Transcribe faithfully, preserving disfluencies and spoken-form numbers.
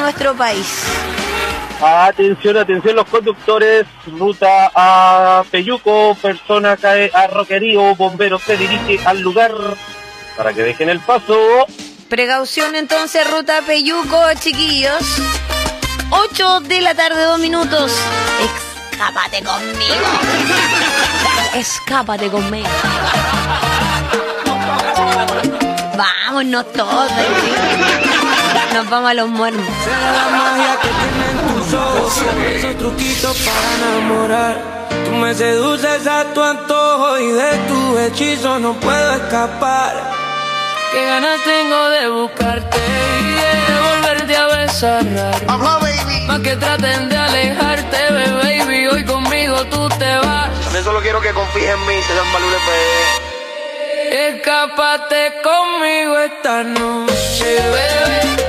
nuestro país. Atención, atención los conductores, ruta a Peyuco, persona cae a Roquerío, bombero se dirige al lugar para que dejen el paso. Precaución entonces, ruta Peyuco, chiquillos. ocho de la tarde, dos minutos. Escápate conmigo. Escápate conmigo. Vámonos todos. Nos vamos a los muertos. La magia que tienen tus ojos, esos truquitos para enamorar. Tú me seduces a tu antojo y de tu hechizo no puedo escapar. Qué ganas tengo de buscarte y de volverte a besar. Más que traten de alejarte, baby, hoy conmigo tú te vas. También solo quiero que confíes en mí, se dan valores, Escápate conmigo esta noche, bebé.